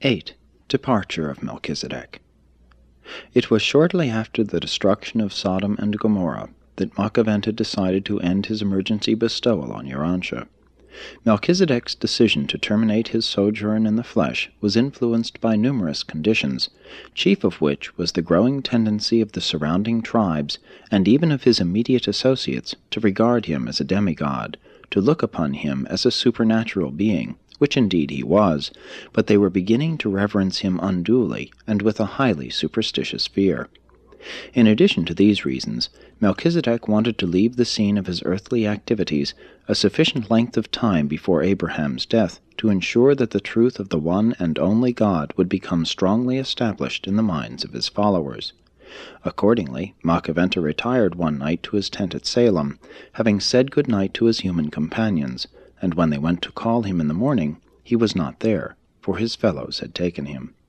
8. Departure of Melchizedek. It was shortly after the destruction of Sodom and Gomorrah that Machaventa decided to end his emergency bestowal on Urantia. Melchizedek's decision to terminate his sojourn in the flesh was influenced by numerous conditions, chief of which was the growing tendency of the surrounding tribes, and even of his immediate associates, to regard him as a demigod, to look upon him as a supernatural being, which indeed he was, but they were beginning to reverence him unduly and with a highly superstitious fear. In addition to these reasons, Melchizedek wanted to leave the scene of his earthly activities a sufficient length of time before Abraham's death to ensure that the truth of the one and only God would become strongly established in the minds of his followers. Accordingly, Machaventa retired one night to his tent at Salem, having said good night to his human companions, and when they went to call him in the morning, he was not there, for his fellows had taken him.